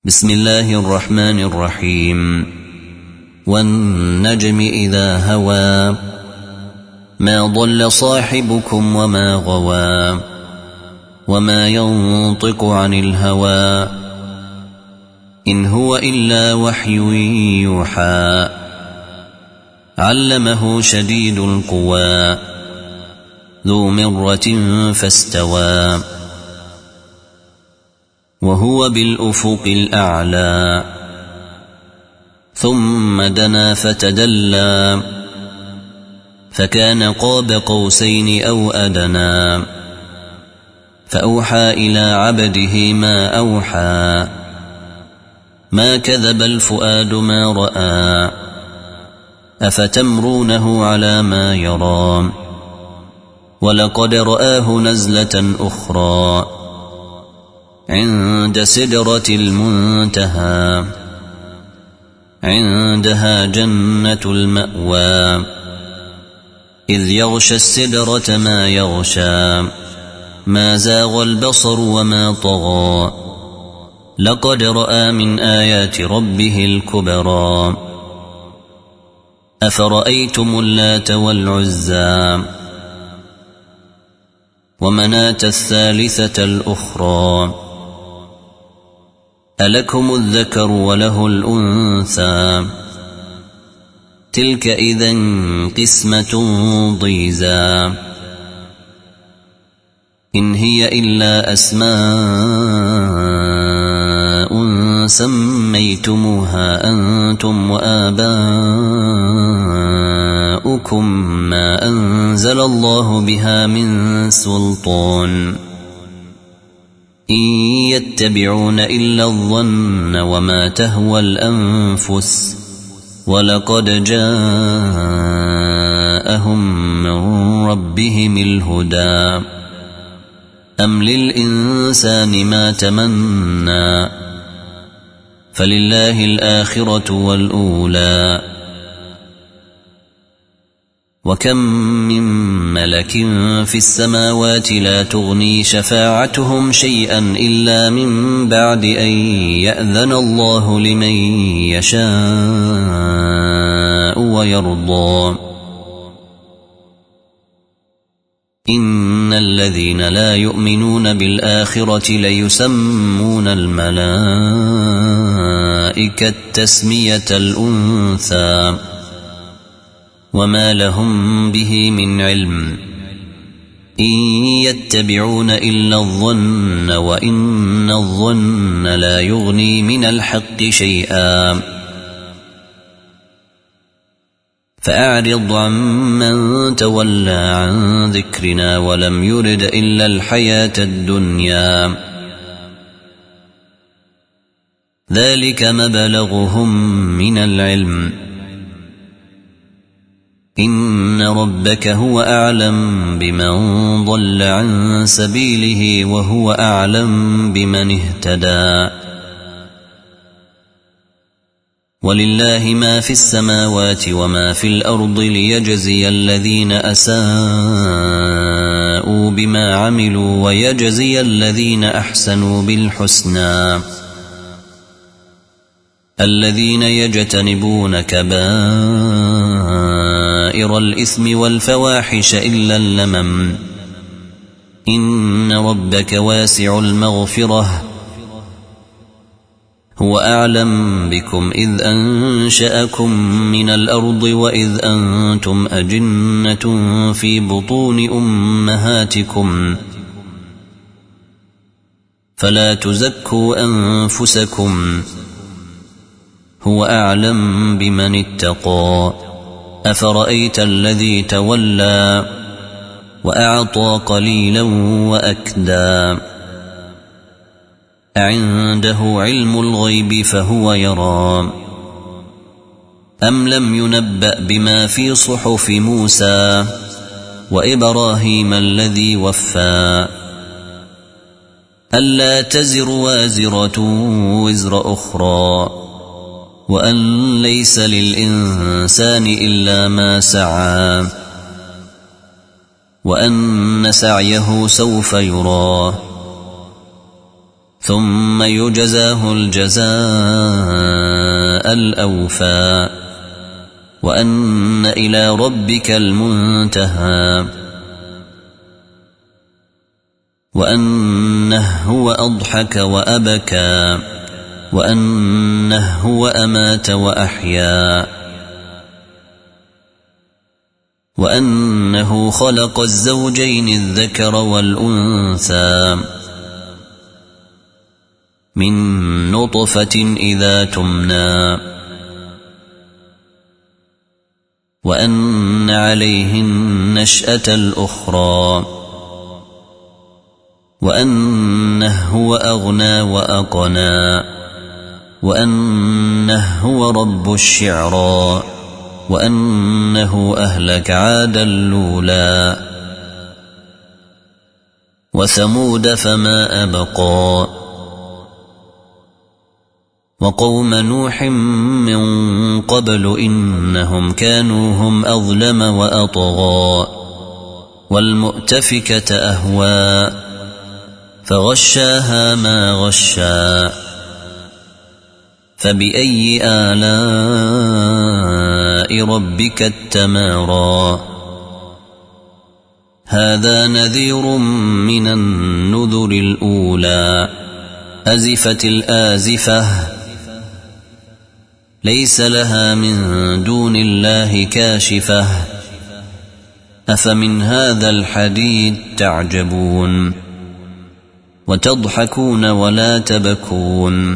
بسم الله الرحمن الرحيم. والنجم إذا هوى ما ضل صاحبكم وما غوى وما ينطق عن الهوى إن هو إلا وحي يوحى علمه شديد القوى ذو مرة فاستوى وهو بالأفق الأعلى ثم دنا فتدلى فكان قاب قوسين أو أدنى فأوحى إلى عبده ما أوحى ما كذب الفؤاد ما رأى أفتمرونه على ما يرى ولقد رآه نزلة أخرى عند سدرة المنتهى عندها جنة المأوى إذ يغشى السدرة ما يغشى ما زاغ البصر وما طغى لقد رأى من آيات ربه الكبرى أفرأيتم اللات والعزى ومناة الثالثة الأخرى ألكم الذكر وله الأنثى تلك إذن قسمة ضيزى إن هي إلا أسماء سميتموها أنتم وآباؤكم ما أنزل الله بها من سلطان إن يتبعون إلا الظن وما تهوى الأنفس ولقد جاءهم من ربهم الهدى أم للإنسان ما تمنى فلله الآخرة والأولى وكم من ملك في السماوات لا تغني شفاعتهم شيئا إلا من بعد أن يأذن الله لمن يشاء ويرضى إن الذين لا يؤمنون بالآخرة ليسمون الملائكة تسمية الأنثى وما لهم به من علم إن يتبعون إلا الظن وإن الظن لا يغني من الحق شيئا فأعرض عمن تولى عن ذكرنا ولم يرد إلا الحياة الدنيا ذلك مبلغهم من العلم إن ربك هو أعلم بمن ضل عن سبيله وهو أعلم بمن اهتدى ولله ما في السماوات وما في الأرض ليجزي الذين أساءوا بما عملوا ويجزي الذين أحسنوا بالحسنى الذين يجتنبون كبائر الإثم والفواحش إلا اللمم إن ربك واسع المغفرة هو أعلم بكم إذ أنشأكم من الأرض وإذ أنتم أجنة في بطون أمهاتكم فلا تزكوا أنفسكم هو أعلم بمن اتقى أفرأيت الذي تولى وأعطى قليلا وأكدى أعنده علم الغيب فهو يرى أم لم ينبأ بما في صحف موسى وإبراهيم الذي وفى ألا تزر وازرة وزر أخرى وأن ليس للإنسان إلا ما سعى وأن سعيه سوف يرى ثم يجزاه الجزاء الأوفى وأن إلى ربك المنتهى وأنه هو أضحك وأبكى وأنه هو أمات وأحيا وأنه خلق الزوجين الذكر والأنثى من نطفة إذا تمنى وأن عليه النشأة الأخرى وأنه هو أغنى وأقنى وأنه هو رب الشعرى وأنه أهلك عادا الأولى وثمود فما أبقى وقوم نوح من قبل إنهم كانوا هم أظلم وأطغى والمؤتفكة أهوى فغشاها ما غشا فبأي آلاء ربك التمارى هذا نذير من النذر الأولى أزفت الآزفة ليس لها من دون الله كاشفة أفمن هذا الحديث تعجبون وتضحكون ولا تبكون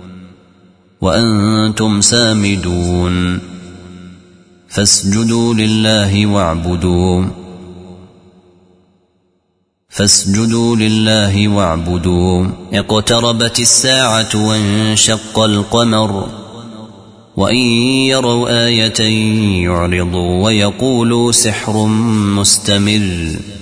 وأنتم سامدون فاسجدوا لله واعبدوا اقتربت الساعة وانشق القمر وإن يروا آية يعرضوا ويقولوا سحر مستمر